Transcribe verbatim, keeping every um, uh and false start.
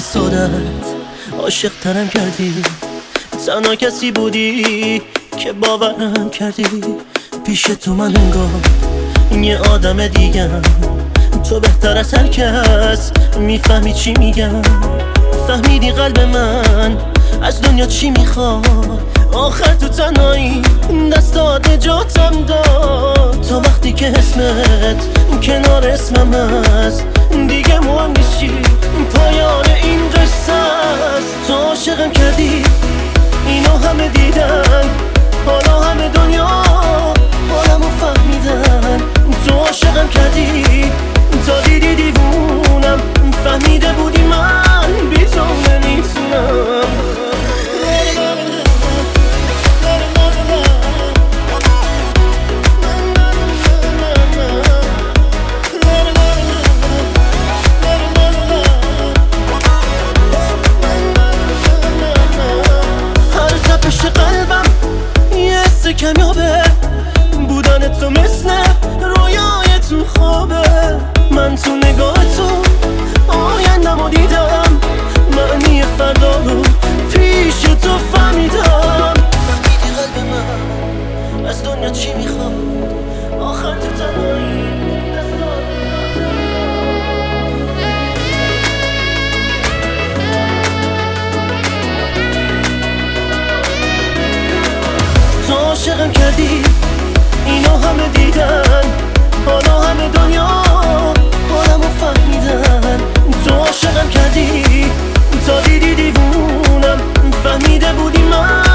حسادت عاشق ترم کردی، تنها کسی بودی که باورم کردی. پیش تو من انگار یه آدم دیگم، تو بهتر از هر کس میفهمی چی میگم. فهمیدی قلب من از دنیا چی میخواد، آخر تو تنهایی دستات نجاتم داد. تا وقتی که اسمت کنار اسمم هست دیگه مهم نیست چی، پایان این قصه است. تو عاشقم کردی، اینو همه دیدن، حالا همه دنیا حالمو فهمیدن. تو عاشقم کردی تا دیدی دیوونم، فهمیده بودی من بی تو نمیتونم. هر تپش قلبم یه حس کمیابه، بودن تو مثل رویای تو خوابه. من تو نگاه تو آیندمو دیدم، معنی فردا رو پیش تو فهمیدم. فهمیدی قلب من از دنیا چی میخواد، آخر تو تنهایی تو عاشقم کردی، اینو همه دیدن، حالا همه دنیا حالمو فهمیدن. تو عاشقم کردی تا دیدی دیوونم، فهمیده بودی من